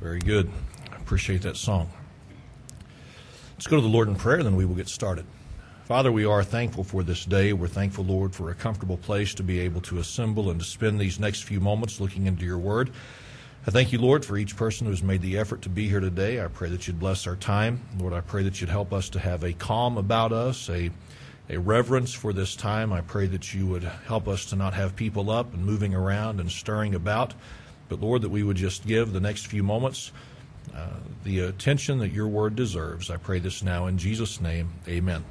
Very good. I appreciate that song. Let's go to the Lord in prayer, then we will get started. Father, we are thankful for this day. We're thankful, Lord, for a comfortable place to be able to assemble and to spend these next few moments looking into your word. I thank you, Lord, for each person who has made the effort to be here today. I pray that you'd bless our time. Lord, I pray that you'd help us to have a calm about us, a reverence for this time. I pray that you would help us to not have people up and moving around and stirring about, but, Lord, that we would just give the next few moments the attention that your word deserves. I pray this now in Jesus' name. Amen.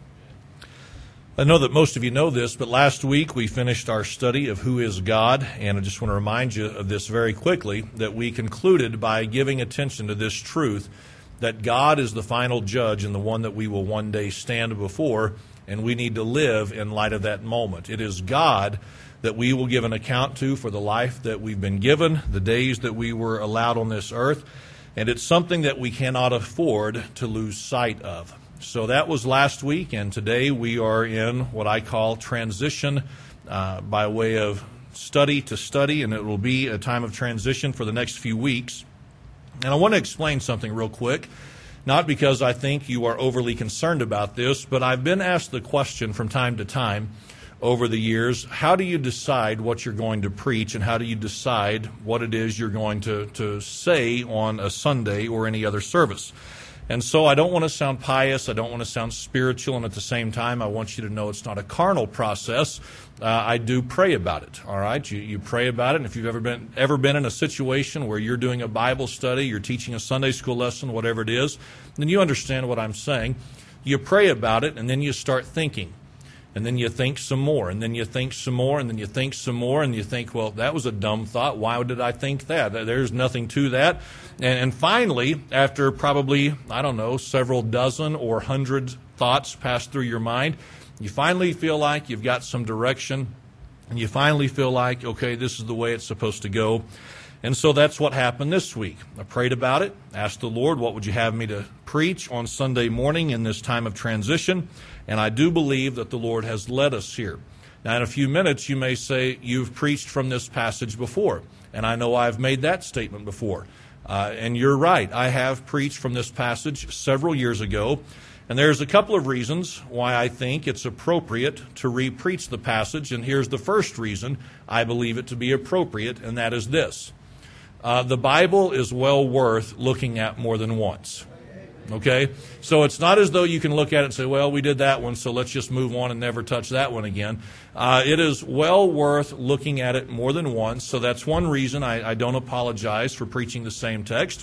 I know that most of you know this, but last week we finished our study of who is God, and I just want to remind you of this very quickly, that we concluded by giving attention to this truth, that God is the final judge and the one that we will one day stand before, and we need to live in light of that moment. It is God that we will give an account to for the life that we've been given, the days that we were allowed on this earth, and it's something that we cannot afford to lose sight of. So that was last week, and today we are in what I call transition by way of study to study, and it will be a time of transition for the next few weeks. And I want to explain something real quick, not because I think you are overly concerned about this, but I've been asked the question from time to time over the years, how do you decide what you're going to preach, and how do you decide what it is you're going to say on a Sunday or any other service? And so I don't want to sound pious, I don't want to sound spiritual, and at the same time I want you to know it's not a carnal process. I do pray about it, all right? You pray about it, and if you've ever been in a situation where you're doing a Bible study, you're teaching a Sunday school lesson, whatever it is, then you understand what I'm saying. You pray about it, and then you start thinking. And then you think some more, and then you think some more, and then you think some more, and you think, well, that was a dumb thought. Why did I think that? There's nothing to that. And finally, after probably, several dozen or 100 thoughts pass through your mind, you finally feel like you've got some direction, and you finally feel like, okay, this is the way it's supposed to go. And so that's what happened this week. I prayed about it, asked the Lord, what would you have me to preach on Sunday morning in this time of transition? And I do believe that the Lord has led us here. Now, in a few minutes, you may say, you've preached from this passage before. And I know I've made that statement before. And you're right. I have preached from this passage several years ago. And there's a couple of reasons why I think it's appropriate to re-preach the passage. And here's the first reason I believe it to be appropriate, and that is this. The Bible is well worth looking at more than once. Okay? So it's not as though you can look at it and say, well, we did that one, so let's just move on and never touch that one again. It is well worth looking at it more than once, so that's one reason I don't apologize for preaching the same text.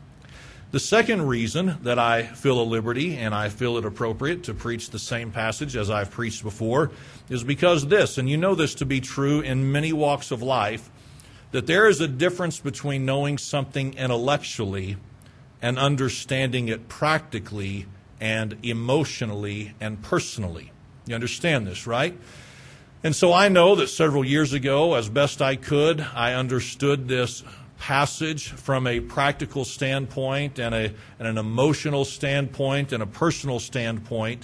The second reason that I feel a liberty and I feel it appropriate to preach the same passage as I've preached before is because this, and you know this to be true in many walks of life, that there is a difference between knowing something intellectually and understanding it practically and emotionally and personally. You understand this, right? And so I know that several years ago, as best I could, I understood this passage from a practical standpoint and an emotional standpoint and a personal standpoint.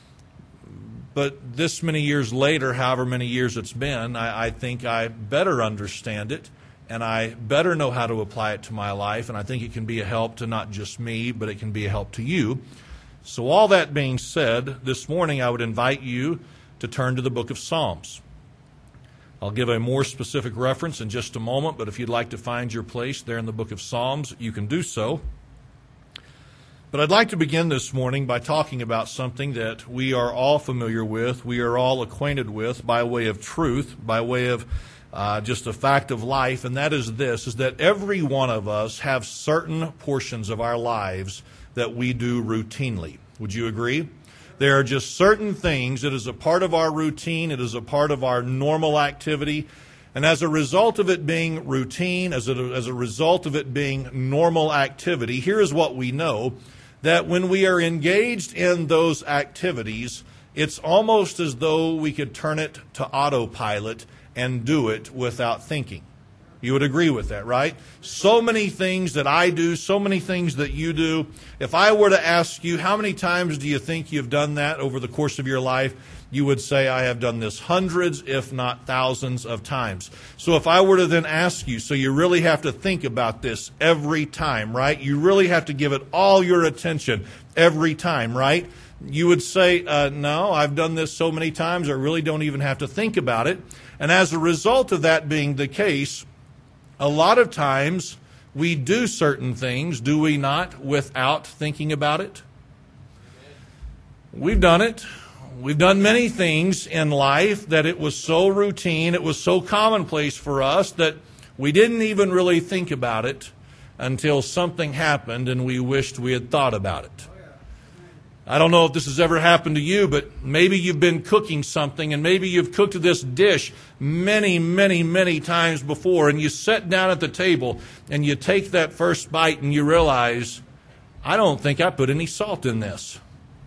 But this many years later, however many years it's been, I think I better understand it, and I better know how to apply it to my life, and I think it can be a help to not just me, but it can be a help to you. So all that being said, this morning I would invite you to turn to the book of Psalms. I'll give a more specific reference in just a moment, but if you'd like to find your place there in the book of Psalms, you can do so. But I'd like to begin this morning by talking about something that we are all familiar with, we are all acquainted with by way of truth, by way of just a fact of life, and that is this, is that every one of us have certain portions of our lives that we do routinely. Would you agree? There are just certain things. It is a part of our routine. It is a part of our normal activity. And as a result of it being routine, as a result of it being normal activity, here is what we know, that when we are engaged in those activities, it's almost as though we could turn it to autopilot and do it without thinking. You would agree with that, right? So many things that I do, so many things that you do. If I were to ask you, how many times do you think you've done that over the course of your life? You would say, I have done this hundreds, if not thousands of times. So if I were to then ask you, so you really have to think about this every time, right? You really have to give it all your attention every time, right? You would say, no, I've done this so many times, I really don't even have to think about it. And as a result of that being the case, a lot of times we do certain things, do we not, without thinking about it? We've done it. We've done many things in life that it was so routine, it was so commonplace for us that we didn't even really think about it until something happened and we wished we had thought about it. I don't know if this has ever happened to you, but maybe you've been cooking something and maybe you've cooked this dish many, many, many times before, and you sit down at the table and you take that first bite and you realize, I don't think I put any salt in this.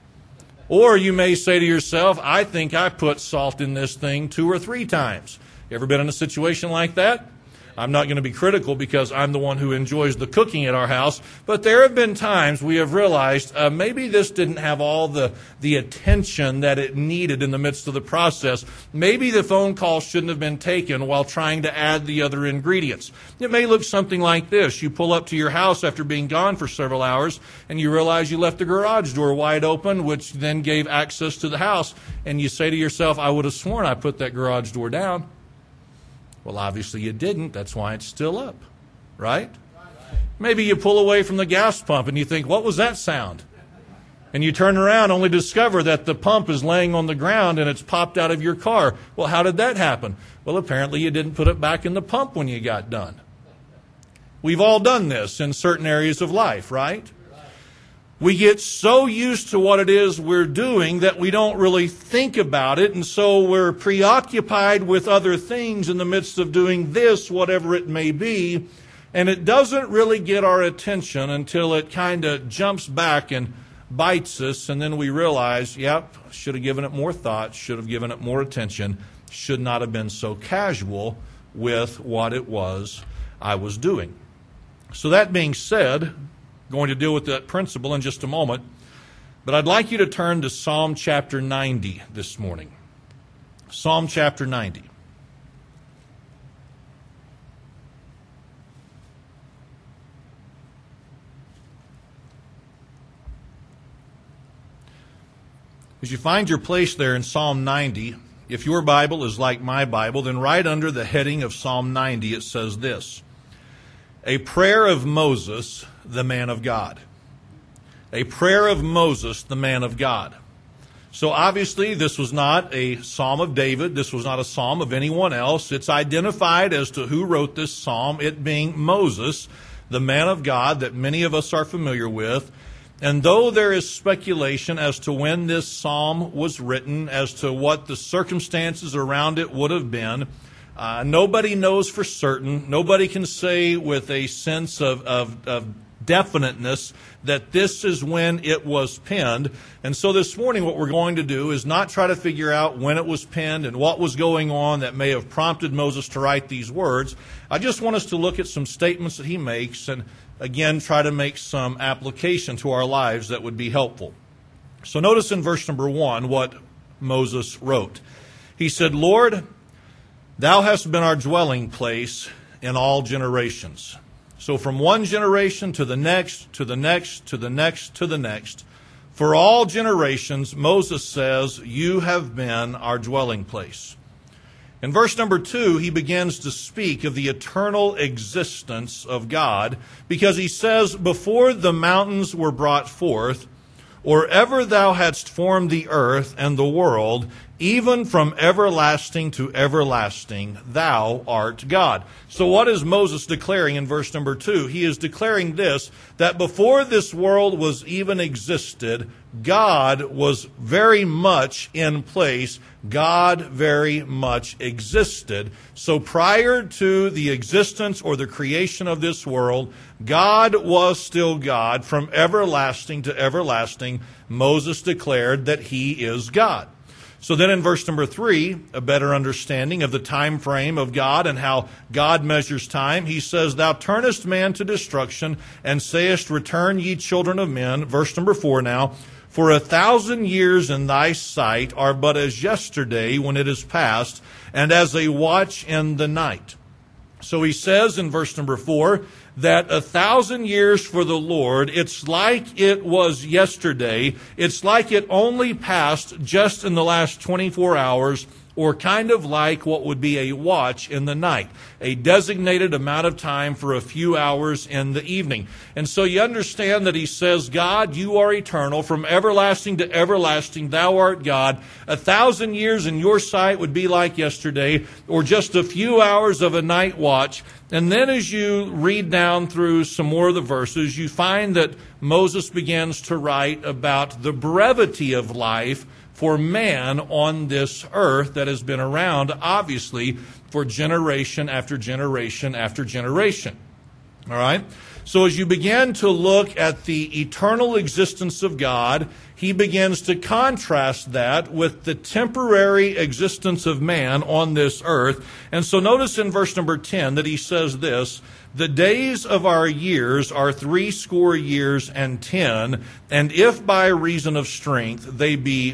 Or you may say to yourself, I think I put salt in this thing 2 or 3 times. You ever been in a situation like that? I'm not going to be critical because I'm the one who enjoys the cooking at our house, but there have been times we have realized maybe this didn't have all the attention that it needed in the midst of the process. Maybe the phone call shouldn't have been taken while trying to add the other ingredients. It may look something like this. You pull up to your house after being gone for several hours and you realize you left the garage door wide open, which then gave access to the house, and you say to yourself, I would have sworn I put that garage door down. Well, obviously you didn't. That's why it's still up, right? Maybe you pull away from the gas pump and you think, what was that sound? And you turn around only to discover that the pump is laying on the ground and it's popped out of your car. Well, how did that happen? Well, apparently you didn't put it back in the pump when you got done. We've all done this in certain areas of life, right? We get so used to what it is we're doing that we don't really think about it, and so we're preoccupied with other things in the midst of doing this, whatever it may be, and it doesn't really get our attention until it kind of jumps back and bites us, and then we realize, yep, should have given it more thought, should have given it more attention, should not have been so casual with what it was I was doing. So that being said, going to deal with that principle in just a moment, but I'd like you to turn to Psalm chapter 90 this morning. Psalm chapter 90. As you find your place there in Psalm 90, if your Bible is like my Bible, then right under the heading of Psalm 90 it says this: A prayer of Moses, the man of God. A prayer of Moses, the man of God. So obviously this was not a psalm of David. This was not a psalm of anyone else. It's identified as to who wrote this psalm, it being Moses, the man of God that many of us are familiar with. And though there is speculation as to when this psalm was written, as to what the circumstances around it would have been, nobody knows for certain. Nobody can say with a sense of definiteness that this is when it was penned. And so this morning what we're going to do is not try to figure out when it was penned and what was going on that may have prompted Moses to write these words. I just want us to look at some statements that he makes and again try to make some application to our lives that would be helpful. So notice in verse number 1 what Moses wrote. He said, Lord, Thou hast been our dwelling place in all generations. So from one generation to the next, to the next, to the next, to the next, for all generations, Moses says, you have been our dwelling place. In verse number 2, he begins to speak of the eternal existence of God, because he says, before the mountains were brought forth, or ever thou hadst formed the earth and the world, even from everlasting to everlasting, thou art God. So what is Moses declaring in verse number 2? He is declaring this, that before this world was even existed, God was very much in place. God very much existed. So prior to the existence or the creation of this world, God was still God. From everlasting to everlasting, Moses declared that He is God. So then in verse number 3, a better understanding of the time frame of God and how God measures time, he says, Thou turnest man to destruction, and sayest, Return, ye children of men. Verse number 4 now, For 1,000 years in thy sight are but as yesterday when it is past, and as a watch in the night. So he says in verse number 4 that 1,000 years for the Lord, it's like it was yesterday. It's like it only passed just in the last 24 hours, or kind of like what would be a watch in the night, a designated amount of time for a few hours in the evening. And so you understand that he says, God, you are eternal, from everlasting to everlasting, thou art God. 1,000 years in your sight would be like yesterday, or just a few hours of a night watch. And then as you read down through some more of the verses, you find that Moses begins to write about the brevity of life for man on this earth that has been around, obviously, for generation after generation after generation. All right? So as you begin to look at the eternal existence of God, he begins to contrast that with the temporary existence of man on this earth. And so notice in verse number 10 that he says this, the days of our years are 60 years and 10, and if by reason of strength they be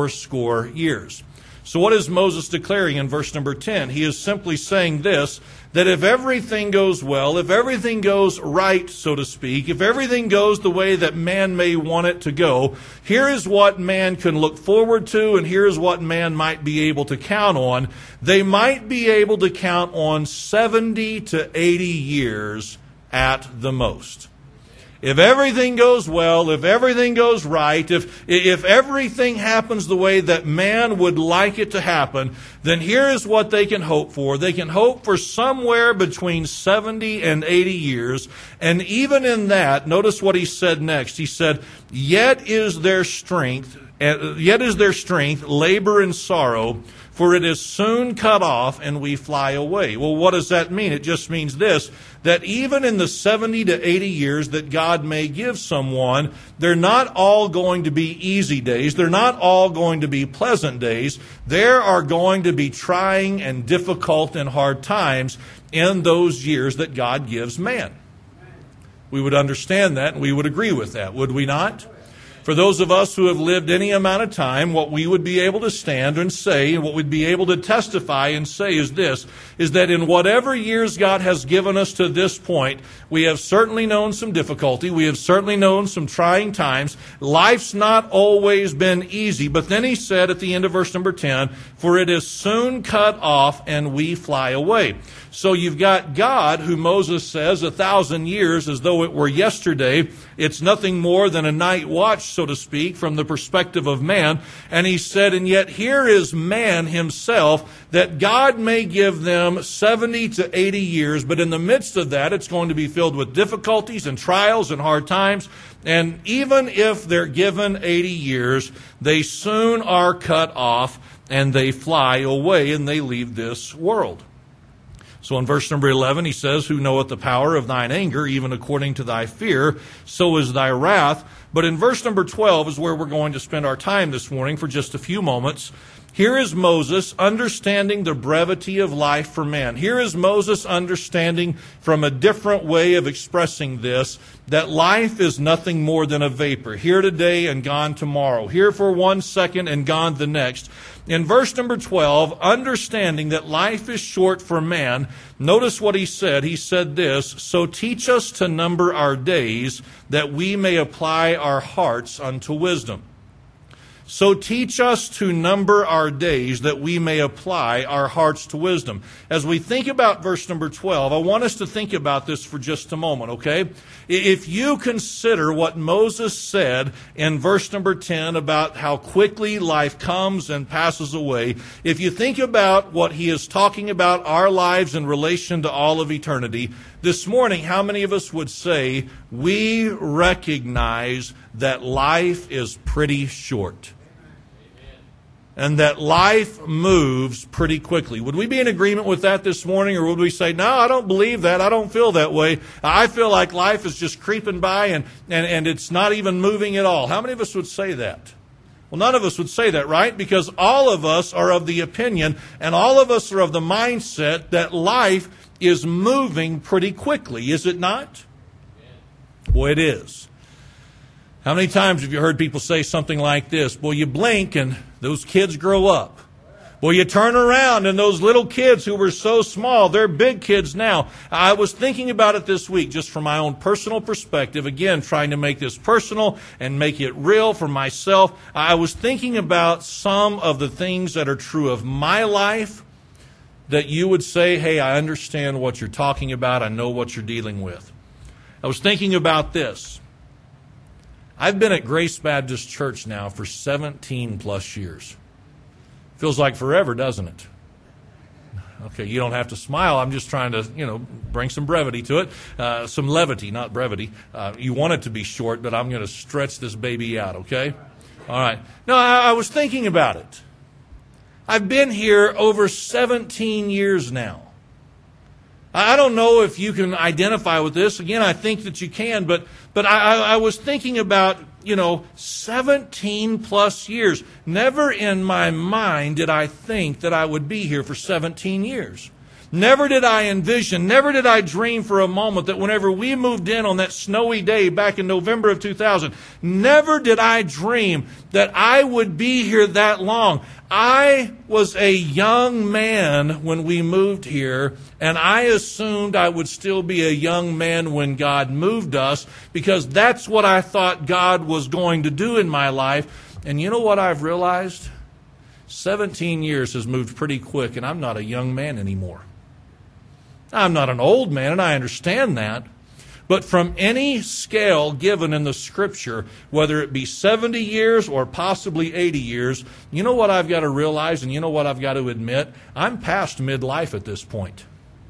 80 years. So what is Moses declaring in verse number 10? He is simply saying this, that if everything goes well, if everything goes right, so to speak, if everything goes the way that man may want it to go, here is what man can look forward to, and here is what man might be able to count on. They might be able to count on 70 to 80 years at the most. If everything goes well, if everything goes right, if everything happens the way that man would like it to happen, then here is what they can hope for. They can hope for somewhere between 70 and 80 years. And even in that, notice what he said next. He said, yet is their strength, labor and sorrow, for it is soon cut off and we fly away. Well, what does that mean? It just means this, that even in the 70 to 80 years that God may give someone, they're not all going to be easy days. They're not all going to be pleasant days. There are going to be trying and difficult and hard times in those years that God gives man. We would understand that and we would agree with that, would we not? For those of us who have lived any amount of time, what we would be able to stand and say, and what we'd be able to testify and say is this, is that in whatever years God has given us to this point, we have certainly known some difficulty. We have certainly known some trying times. Life's not always been easy. But then he said at the end of verse number 10, for it is soon cut off and we fly away. So you've got God, who Moses says 1,000 years as though it were yesterday. It's nothing more than a night watch, so to speak, from the perspective of man. And he said, and yet here is man himself, that God may give them 70 to 80 years, but in the midst of that, it's going to be filled with difficulties and trials and hard times. And even if they're given 80 years, they soon are cut off and they fly away and they leave this world. So in verse number 11, he says, who knoweth the power of thine anger, even according to thy fear, so is thy wrath. But in verse number 12 is where we're going to spend our time this morning for just a few moments. Here is Moses understanding the brevity of life for man. Here is Moses understanding from a different way of expressing this, that life is nothing more than a vapor. Here today and gone tomorrow. Here for 1 second and gone the next. In verse number 12, understanding that life is short for man, notice what he said. He said this, so teach us to number our days, that we may apply our hearts unto wisdom. So teach us to number our days, that we may apply our hearts to wisdom. As we think about verse number 12, I want us to think about this for just a moment, okay? If you consider what Moses said in verse number 10 about how quickly life comes and passes away, if you think about what he is talking about, our lives in relation to all of eternity, this morning, how many of us would say we recognize that life is pretty short? And that life moves pretty quickly. Would we be in agreement with that this morning, or would we say, no, I don't believe that, I don't feel that way. I feel like life is just creeping by and it's not even moving at all. How many of us would say that? Well, none of us would say that, right? Because all of us are of the opinion and all of us are of the mindset that life is moving pretty quickly, is it not? Boy, it is. How many times have you heard people say something like this? Well, you blink and those kids grow up. Well, you turn around and those little kids who were so small, they're big kids now. I was thinking about it this week just from my own personal perspective. Again, trying to make this personal and make it real for myself. I was thinking about some of the things that are true of my life that you would say, hey, I understand what you're talking about. I know what you're dealing with. I was thinking about this. I've been at Grace Baptist Church now for 17 plus years. Feels like forever, doesn't it? Okay, you don't have to smile. I'm just trying to, bring some brevity to it. Some levity, not brevity. You want it to be short, but I'm going to stretch this baby out, okay? All right. No, I was thinking about it. I've been here over 17 years now. I don't know if you can identify with this. Again, I think that you can, but I was thinking about, 17 plus years. Never in my mind did I think that I would be here for 17 years. Never did I envision, never did I dream for a moment that whenever we moved in on that snowy day back in November of 2000, never did I dream that I would be here that long. I was a young man when we moved here, and I assumed I would still be a young man when God moved us, because that's what I thought God was going to do in my life. And you know what I've realized? 17 years has moved pretty quick, and I'm not a young man anymore. I'm not an old man, and I understand that. But from any scale given in the Scripture, whether it be 70 years or possibly 80 years, you know what I've got to realize and you know what I've got to admit? I'm past midlife at this point.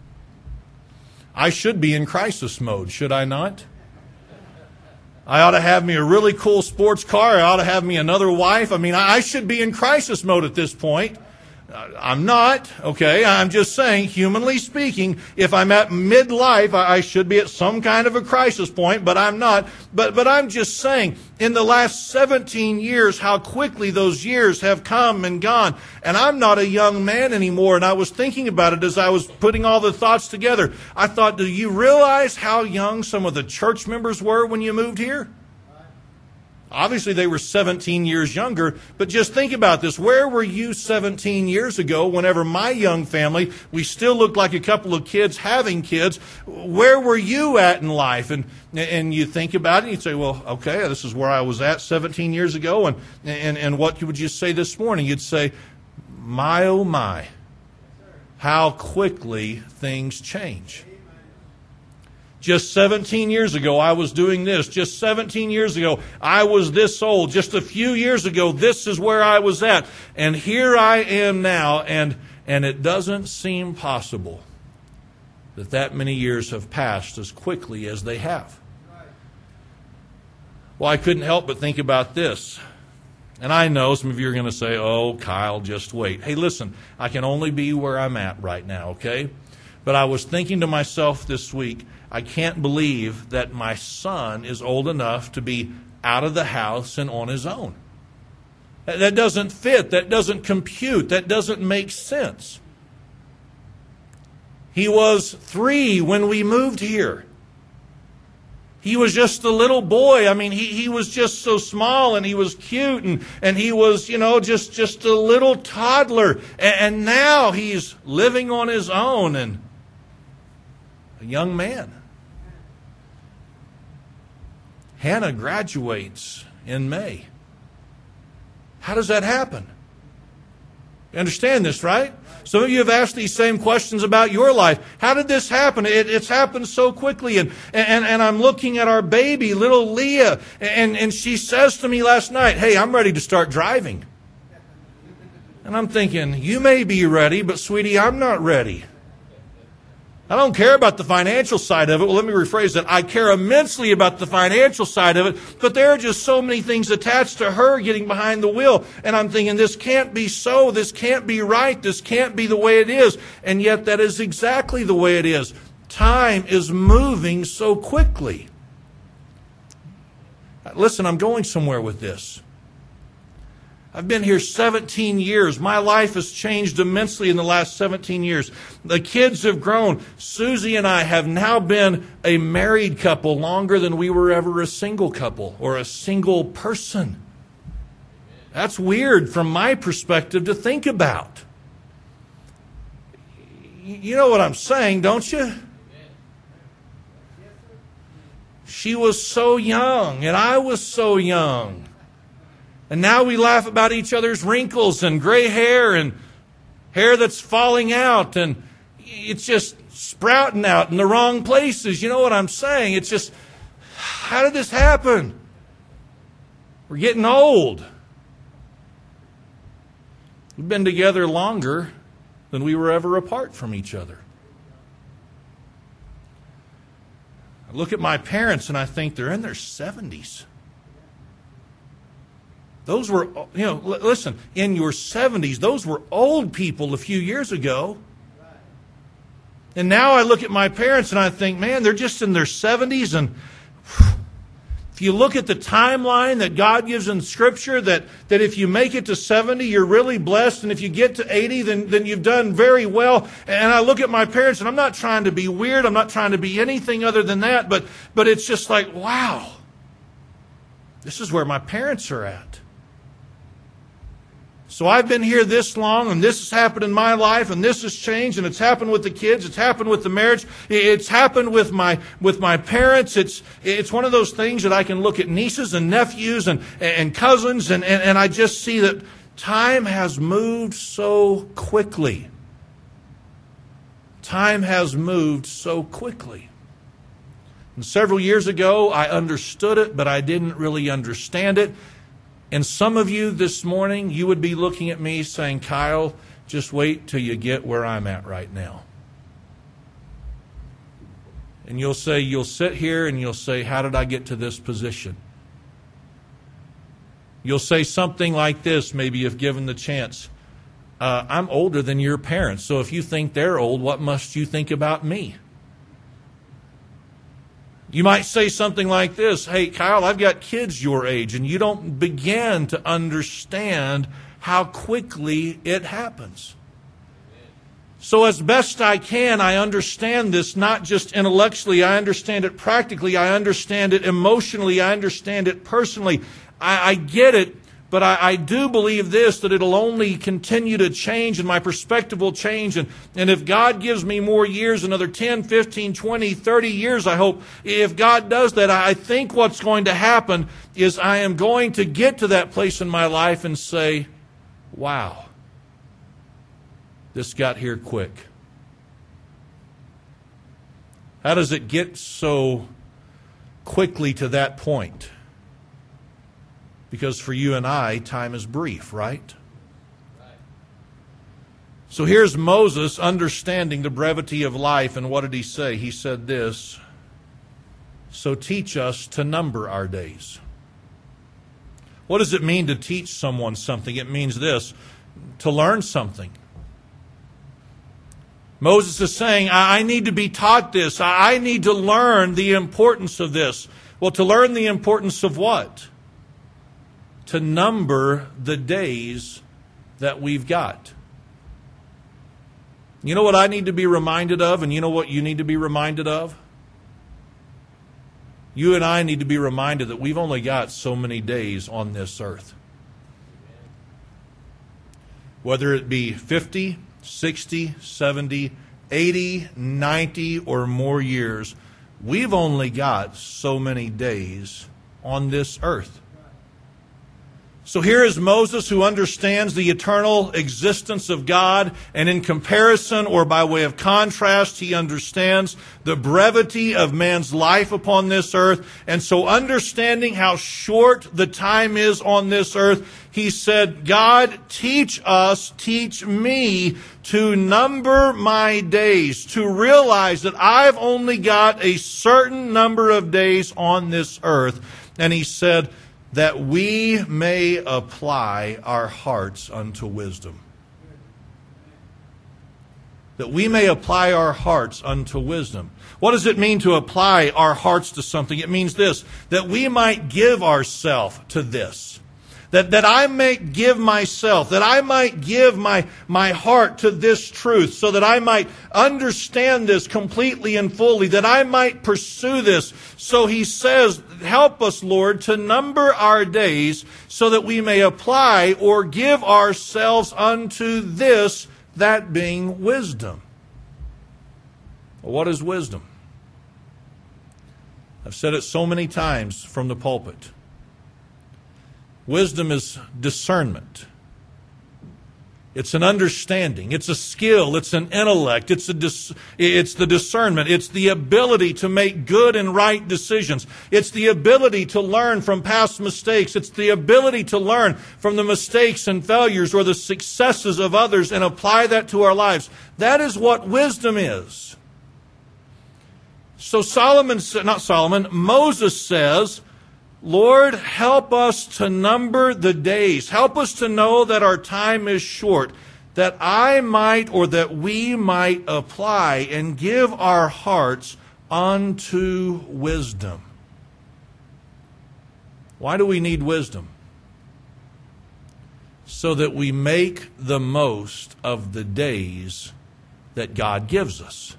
I should be in crisis mode, should I not? I ought to have me a really cool sports car. I ought to have me another wife. I should be in crisis mode at this point. I'm not, okay? I'm just saying, humanly speaking, if I'm at midlife, I should be at some kind of a crisis point, but I'm not. But I'm just saying, in the last 17 years, how quickly those years have come and gone. And I'm not a young man anymore, and I was thinking about it as I was putting all the thoughts together. I thought, do you realize how young some of the church members were when you moved here? Obviously, they were 17 years younger, but just think about this. Where were you 17 years ago whenever my young family, we still looked like a couple of kids having kids? Where were you at in life? And you think about it and you say, well, okay, this is where I was at 17 years ago. And what would you say this morning? You'd say, my, oh my, how quickly things change. Just 17 years ago, I was doing this. Just 17 years ago, I was this old. Just a few years ago, this is where I was at. And here I am now, and it doesn't seem possible that many years have passed as quickly as they have. Well, I couldn't help but think about this. And I know some of you are going to say, oh, Kyle, just wait. Hey, listen, I can only be where I'm at right now, okay? But I was thinking to myself this week, I can't believe that my son is old enough to be out of the house and on his own. That doesn't fit. That doesn't compute. That doesn't make sense. He was 3 when we moved here. He was just a little boy. He was just so small, and he was cute, and he was, just a little toddler. And now he's living on his own and a young man. Hannah graduates in May. How does that happen? You understand this, right? Some of you have asked these same questions about your life. How did this happen? It's happened so quickly. And I'm looking at our baby, little Leah, and she says to me last night, hey, I'm ready to start driving. And I'm thinking, you may be ready, but sweetie, I'm not ready. I don't care about the financial side of it. Well, let me rephrase that. I care immensely about the financial side of it, but there are just so many things attached to her getting behind the wheel. And I'm thinking, this can't be so. This can't be right. This can't be the way it is. And yet that is exactly the way it is. Time is moving so quickly. Listen, I'm going somewhere with this. I've been here 17 years. My life has changed immensely in the last 17 years. The kids have grown. Susie and I have now been a married couple longer than we were ever a single couple or a single person. That's weird from my perspective to think about. You know what I'm saying, don't you? She was so young, and I was so young. And now we laugh about each other's wrinkles and gray hair and hair that's falling out, and it's just sprouting out in the wrong places. You know what I'm saying? It's just, how did this happen? We're getting old. We've been together longer than we were ever apart from each other. I look at my parents and I think they're in their 70s. Those were, listen, in your 70s, those were old people a few years ago. And now I look at my parents and I think, man, they're just in their 70s. And if you look at the timeline that God gives in Scripture, that if you make it to 70, you're really blessed. And if you get to 80, then you've done very well. And I look at my parents, and I'm not trying to be weird. I'm not trying to be anything other than that. But it's just like, wow, this is where my parents are at. So I've been here this long, and this has happened in my life, and this has changed, and it's happened with the kids, it's happened with the marriage, it's happened with my parents. It's one of those things that I can look at nieces and nephews and cousins, and I just see that time has moved so quickly. Time has moved so quickly. And several years ago, I understood it, but I didn't really understand it. And some of you this morning, you would be looking at me saying, Kyle, just wait till you get where I'm at right now. And you'll sit here and you'll say, how did I get to this position? You'll say something like this, maybe if given the chance. I'm older than your parents, so if you think they're old, what must you think about me? You might say something like this, hey, Kyle, I've got kids your age, and you don't begin to understand how quickly it happens. So as best I can, I understand this not just intellectually, I understand it practically, I understand it emotionally, I understand it personally. I get it, but I do believe this, that it'll only continue to change and my perspective will change. And if God gives me more years, another 10, 15, 20, 30 years, I hope, if God does that, I think what's going to happen is I am going to get to that place in my life and say, wow, this got here quick. How does it get so quickly to that point? Because for you and I, time is brief, right? So here's Moses understanding the brevity of life, and what did he say? He said this, so teach us to number our days. What does it mean to teach someone something? It means this, to learn something. Moses is saying, I need to be taught this. I need to learn the importance of this. Well, to learn the importance of what? To number the days that we've got. You know what I need to be reminded of, and you know what you need to be reminded of? You and I need to be reminded that we've only got so many days on this earth. Whether it be 50, 60, 70, 80, 90, or more years, we've only got so many days on this earth. So here is Moses, who understands the eternal existence of God, and in comparison or by way of contrast, he understands the brevity of man's life upon this earth. And so understanding how short the time is on this earth, he said, God, teach me to number my days, to realize that I've only got a certain number of days on this earth. And he said, that we may apply our hearts unto wisdom. That we may apply our hearts unto wisdom. What does it mean to apply our hearts to something? It means this, that we might give ourselves to this. that I might give myself, that I might give my heart to this truth, so that I might understand this completely and fully, that I might pursue this. So he says, help us, Lord, to number our days so that we may apply or give ourselves unto this, that being wisdom. What is wisdom? I've said it so many times from the pulpit. Wisdom is discernment. It's an understanding. It's a skill. It's an intellect. It's the discernment. It's the ability to make good and right decisions. It's the ability to learn from past mistakes. It's the ability to learn from the mistakes and failures or the successes of others and apply that to our lives. That is what wisdom is. So Moses says, Lord, help us to number the days. Help us to know that our time is short, that I might or that we might apply and give our hearts unto wisdom. Why do we need wisdom? So that we make the most of the days that God gives us.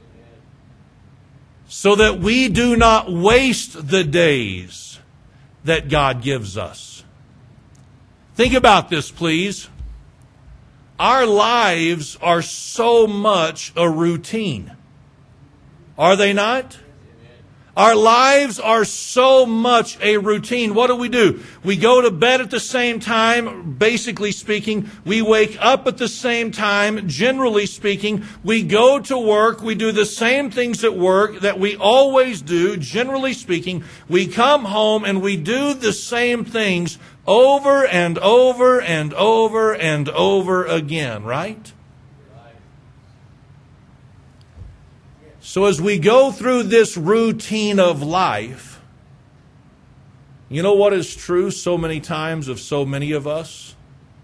So that we do not waste the days that God gives us. Think about this, please. Our lives are so much a routine. Are they not? Our lives are so much a routine. What do? We go to bed at the same time, basically speaking. We wake up at the same time, generally speaking. We go to work. We do the same things at work that we always do, generally speaking. We come home and we do the same things over and over and over and over again, right? So as we go through this routine of life, you know what is true so many times of so many of us?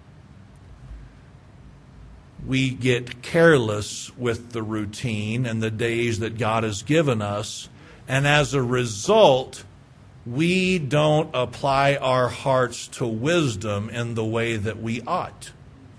We get careless with the routine and the days that God has given us, and as a result, we don't apply our hearts to wisdom in the way that we ought.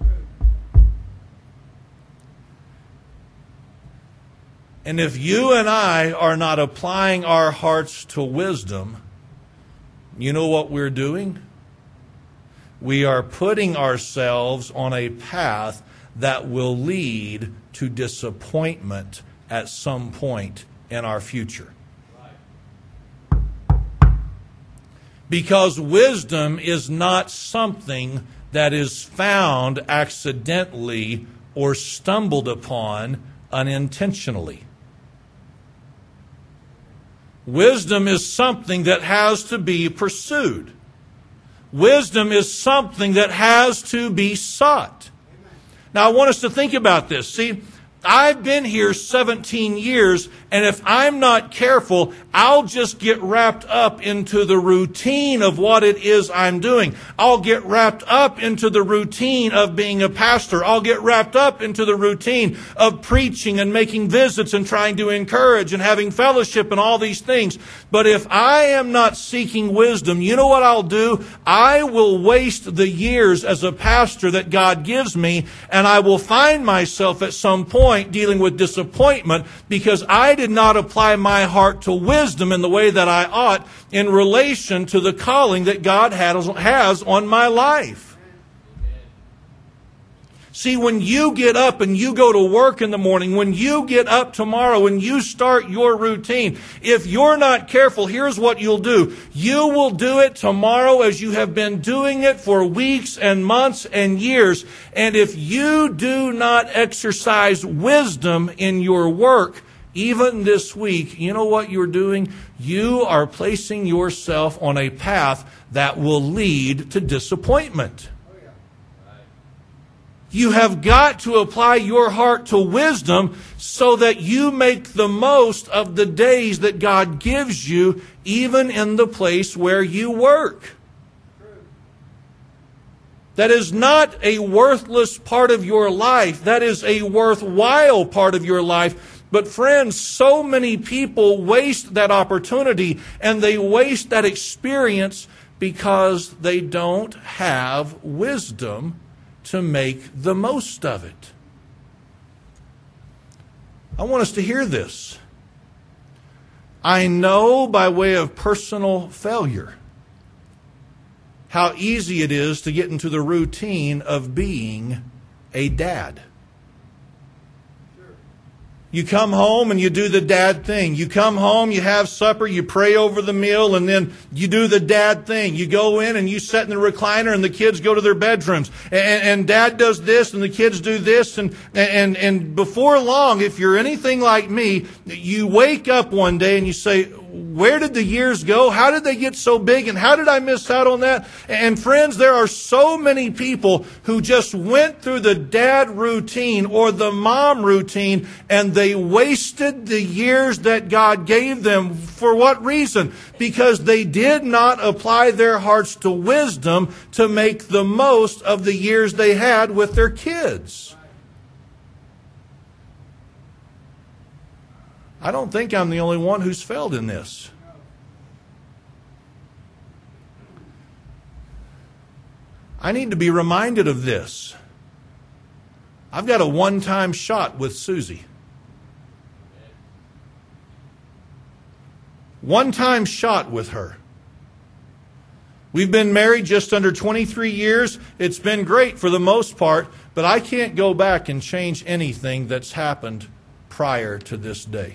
And if you and I are not applying our hearts to wisdom, you know what we're doing? We are putting ourselves on a path that will lead to disappointment at some point in our future. Because wisdom is not something that is found accidentally or stumbled upon unintentionally. Wisdom is something that has to be pursued. Wisdom is something that has to be sought. Now, I want us to think about this. See, I've been here 17 years, and if I'm not careful, I'll just get wrapped up into the routine of what it is I'm doing. I'll get wrapped up into the routine of being a pastor. I'll get wrapped up into the routine of preaching and making visits and trying to encourage and having fellowship and all these things. But if I am not seeking wisdom, you know what I'll do? I will waste the years as a pastor that God gives me, and I will find myself at some point dealing with disappointment because I did not apply my heart to wisdom in the way that I ought in relation to the calling that God has on my life. See, when you get up and you go to work in the morning, when you get up tomorrow, when you start your routine, if you're not careful, here's what you'll do. You will do it tomorrow as you have been doing it for weeks and months and years. And if you do not exercise wisdom in your work, even this week, you know what you're doing? You are placing yourself on a path that will lead to disappointment. You have got to apply your heart to wisdom so that you make the most of the days that God gives you, even in the place where you work. That is not a worthless part of your life. That is a worthwhile part of your life. But friends, so many people waste that opportunity and they waste that experience because they don't have wisdom to make the most of it. I want us to hear this. I know by way of personal failure how easy it is to get into the routine of being a dad. You come home and you do the dad thing. You come home, you have supper, you pray over the meal, and then you do the dad thing. You go in and you sit in the recliner and the kids go to their bedrooms. And dad does this and the kids do this. And before long, if you're anything like me, you wake up one day and you say, where did the years go? How did they get so big? And how did I miss out on that? And friends, there are so many people who just went through the dad routine or the mom routine, and they wasted the years that God gave them. For what reason? Because they did not apply their hearts to wisdom to make the most of the years they had with their kids. I don't think I'm the only one who's failed in this. I need to be reminded of this. I've got a one-time shot with Susie. One-time shot with her. We've been married just under 23 years. It's been great for the most part, but I can't go back and change anything that's happened prior to this day.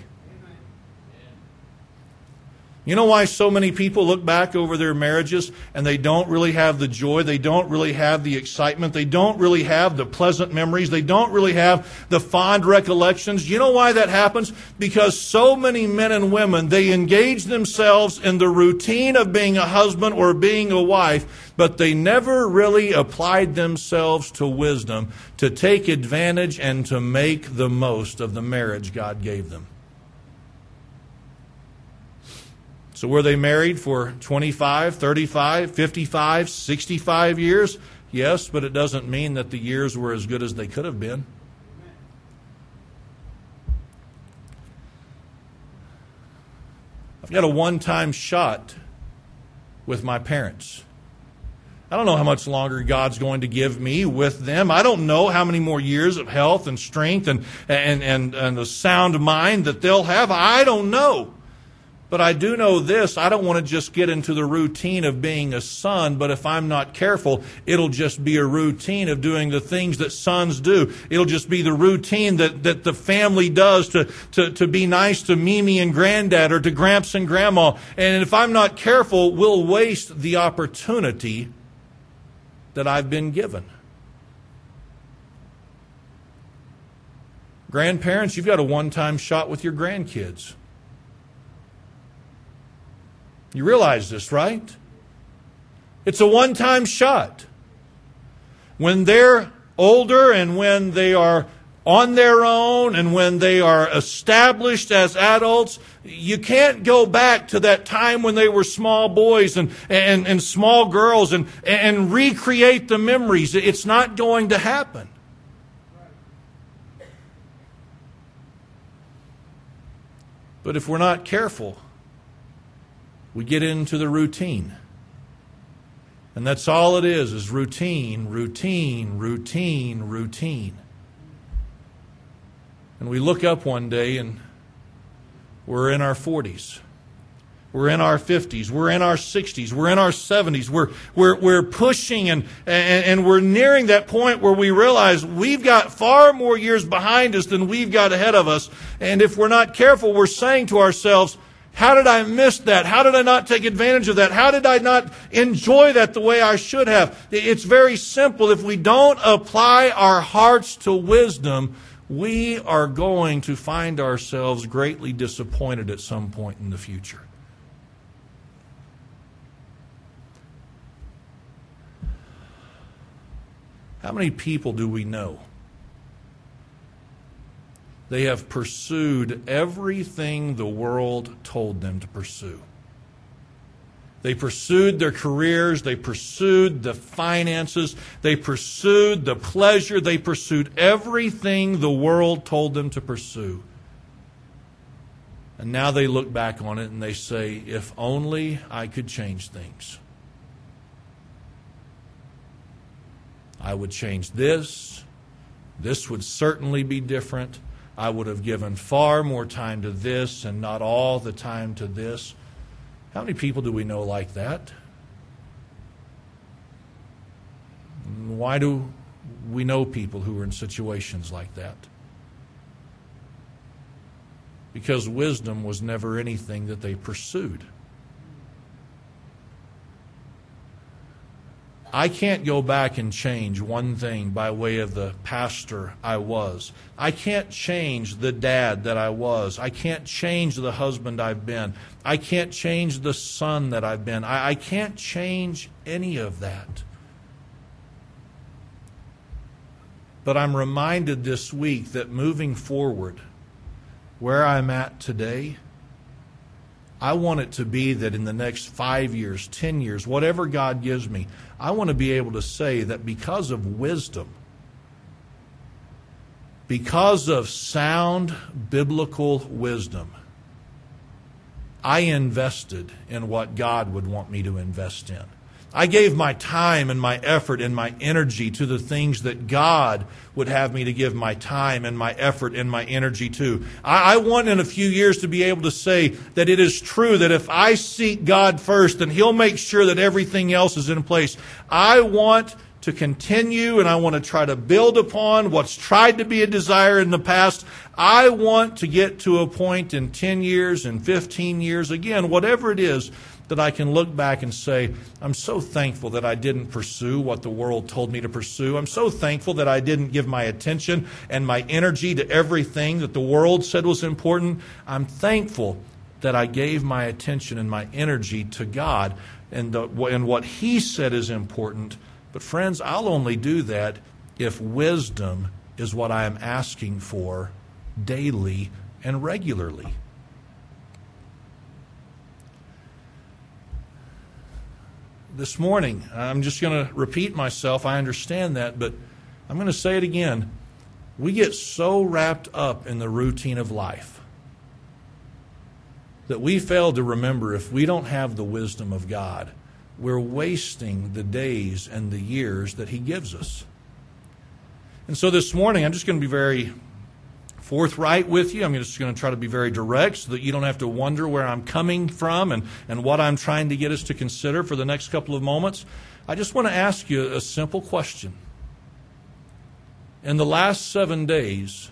You know why so many people look back over their marriages and they don't really have the joy, they don't really have the excitement, they don't really have the pleasant memories, they don't really have the fond recollections? You know why that happens? Because so many men and women, they engage themselves in the routine of being a husband or being a wife, but they never really applied themselves to wisdom to take advantage and to make the most of the marriage God gave them. So were they married for 25, 35, 55, 65 years? Yes, but it doesn't mean that the years were as good as they could have been. I've got a one-time shot with my parents. I don't know how much longer God's going to give me with them. I don't know how many more years of health and strength and a sound mind that they'll have. I don't know. But I do know this, I don't want to just get into the routine of being a son, but if I'm not careful, it'll just be a routine of doing the things that sons do. It'll just be the routine that the family does to be nice to Mimi and Granddad or to Gramps and Grandma. And if I'm not careful, we'll waste the opportunity that I've been given. Grandparents, you've got a one-time shot with your grandkids. You realize this, right? It's a one-time shot. When they're older and when they are on their own and when they are established as adults, you can't go back to that time when they were small boys and small girls and recreate the memories. It's not going to happen. But if we're not careful, we get into the routine. And that's all it is routine, routine, routine, routine. And we look up one day and we're in our 40s. We're in our 50s. We're in our 60s. We're in our 70s. We're pushing and we're nearing that point where we realize we've got far more years behind us than we've got ahead of us. And if we're not careful, we're saying to ourselves, how did I miss that? How did I not take advantage of that? How did I not enjoy that the way I should have? It's very simple. If we don't apply our hearts to wisdom, we are going to find ourselves greatly disappointed at some point in the future. How many people do we know? They have pursued everything the world told them to pursue. They pursued their careers. They pursued the finances. They pursued the pleasure. They pursued everything the world told them to pursue. And now they look back on it and they say, if only I could change things. I would change this. This would certainly be different. I would have given far more time to this and not all the time to this. How many people do we know like that? Why do we know people who are in situations like that? Because wisdom was never anything that they pursued. I can't go back and change one thing by way of the pastor I was. I can't change the dad that I was. I can't change the husband I've been. I can't change the son that I've been. I can't change any of that. But I'm reminded this week that moving forward, where I'm at today, I want it to be that in the next 5 years, 10 years, whatever God gives me, I want to be able to say that because of wisdom, because of sound biblical wisdom, I invested in what God would want me to invest in. I gave my time and my effort and my energy to the things that God would have me to give my time and my effort and my energy to. I want in a few years to be able to say that it is true that if I seek God first, then He'll make sure that everything else is in place. I want to continue and I want to try to build upon what's tried to be a desire in the past. I want to get to a point in 10 years and 15 years, again, whatever it is, that I can look back and say, I'm so thankful that I didn't pursue what the world told me to pursue. I'm so thankful that I didn't give my attention and my energy to everything that the world said was important. I'm thankful that I gave my attention and my energy to God and what He said is important. But friends, I'll only do that if wisdom is what I am asking for daily and regularly. This morning, I'm just going to repeat myself. I understand that, but I'm going to say it again. We get so wrapped up in the routine of life that we fail to remember if we don't have the wisdom of God, we're wasting the days and the years that He gives us. And so this morning, I'm just going to be very forthright with you. I'm just going to try to be very direct so that you don't have to wonder where I'm coming from and what I'm trying to get us to consider for the next couple of moments. I just want to ask you a simple question. In the last 7 days,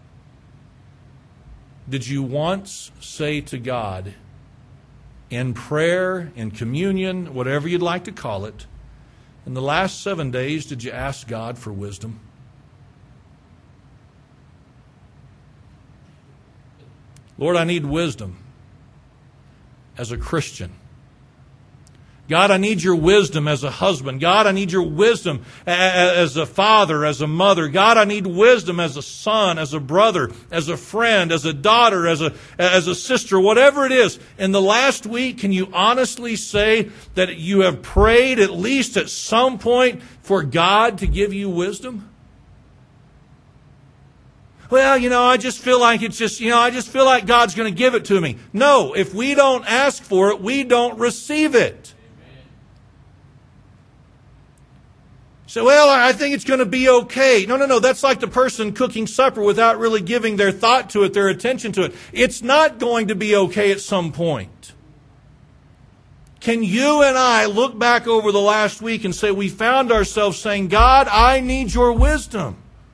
did you once say to God, in prayer, in communion, whatever you'd like to call it, in the last 7 days, did you ask God for wisdom? Lord, I need wisdom as a Christian. God, I need your wisdom as a husband. God, I need your wisdom as a father, as a mother. God, I need wisdom as a son, as a brother, as a friend, as a daughter, as a sister, whatever it is. In the last week, can you honestly say that you have prayed at least at some point for God to give you wisdom? Well, I just feel like I just feel like God's going to give it to me. No, if we don't ask for it, we don't receive it. So, well, I think it's going to be okay. No. That's like the person cooking supper without really giving their thought to it, their attention to it. It's not going to be okay at some point. Can you and I look back over the last week and say we found ourselves saying, God, I need your wisdom?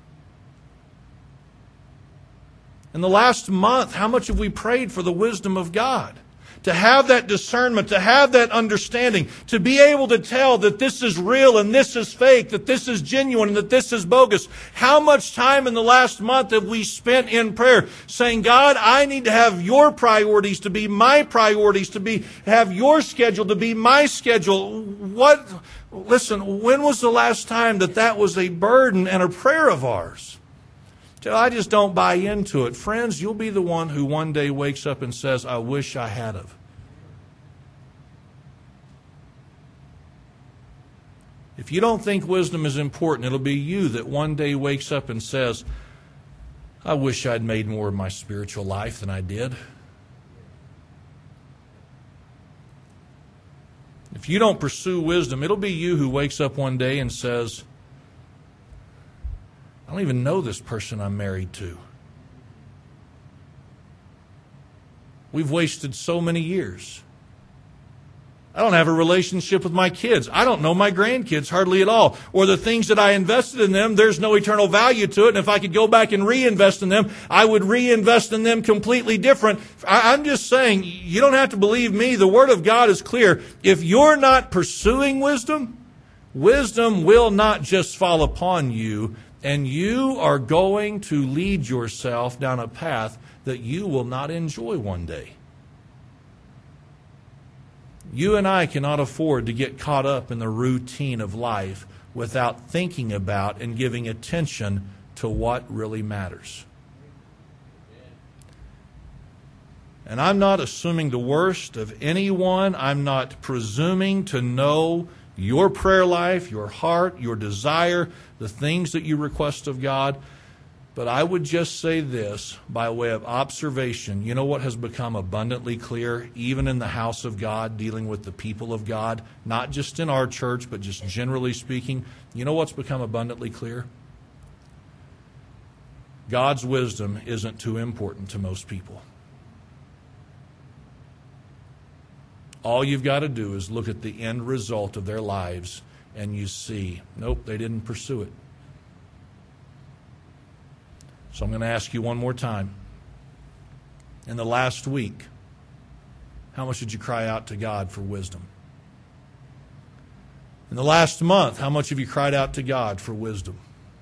In the last month, how much have we prayed for the wisdom of God? To have that discernment, to have that understanding, to be able to tell that this is real and this is fake, that this is genuine and that this is bogus. How much time in the last month have we spent in prayer saying, God, I need to have your priorities to be my priorities, have your schedule to be my schedule. Listen, when was the last time that was a burden and a prayer of ours? I just don't buy into it. Friends, you'll be the one who one day wakes up and says, I wish I had of. If you don't think wisdom is important, it'll be you that one day wakes up and says, I wish I'd made more of my spiritual life than I did. If you don't pursue wisdom, it'll be you who wakes up one day and says, don't even know this person I'm married to. We've wasted so many years. I don't have a relationship with my kids. I don't know my grandkids hardly at all. Or the things that I invested in them, there's no eternal value to it. And if I could go back and reinvest in them, I would reinvest in them completely different. I'm just saying, you don't have to believe me. The Word of God is clear. If you're not pursuing wisdom, wisdom will not just fall upon you, and you are going to lead yourself down a path that you will not enjoy one day. You and I cannot afford to get caught up in the routine of life without thinking about and giving attention to what really matters. And I'm not assuming the worst of anyone. I'm not presuming to know your prayer life, your heart, your desire, the things that you request of God. But I would just say this by way of observation. You know what has become abundantly clear, even in the house of God, dealing with the people of God, not just in our church, but just generally speaking? You know what's become abundantly clear? God's wisdom isn't too important to most people. All you've got to do is look at the end result of their lives, and you see, nope, they didn't pursue it. So I'm going to ask you one more time. In the last week, how much did you cry out to God for wisdom? In the last month, how much have you cried out to God for wisdom?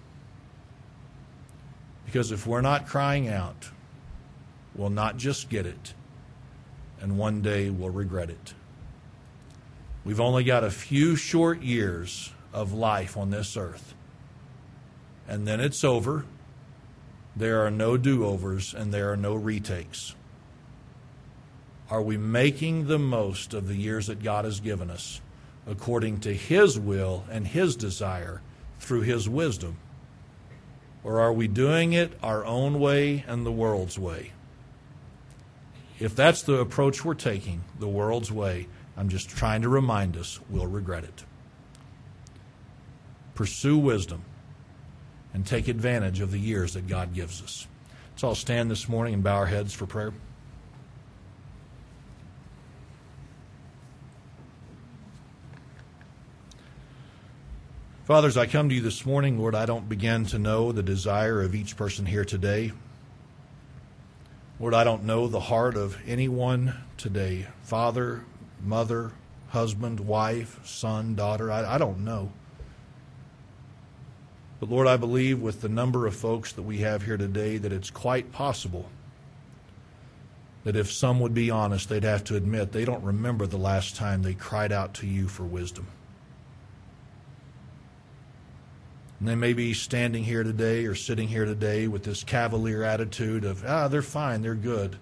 Because if we're not crying out, we'll not just get it, and one day we'll regret it. We've only got a few short years of life on this earth, and then it's over. There are no do-overs and there are no retakes. Are we making the most of the years that God has given us according to His will and His desire through His wisdom? Or are we doing it our own way and the world's way? If that's the approach we're taking, the world's way, I'm just trying to remind us, we'll regret it. Pursue wisdom and take advantage of the years that God gives us. So I'll stand this morning and bow our heads for prayer. Father, as I come to you this morning, Lord, I don't begin to know the desire of each person here today. Lord, I don't know the heart of anyone today. Father, mother, husband, wife, son, daughter, I don't know. But Lord, I believe with the number of folks that we have here today that it's quite possible that if some would be honest, they'd have to admit they don't remember the last time they cried out to you for wisdom. And they may be standing here today or sitting here today with this cavalier attitude of, they're fine, they're good.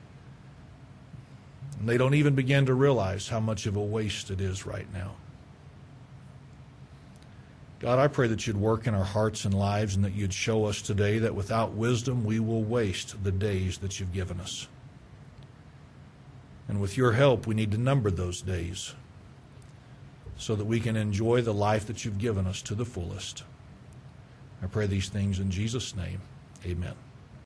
And they don't even begin to realize how much of a waste it is right now. God, I pray that you'd work in our hearts and lives and that you'd show us today that without wisdom we will waste the days that you've given us. And with your help, we need to number those days so that we can enjoy the life that you've given us to the fullest. I pray these things in Jesus' name. Amen.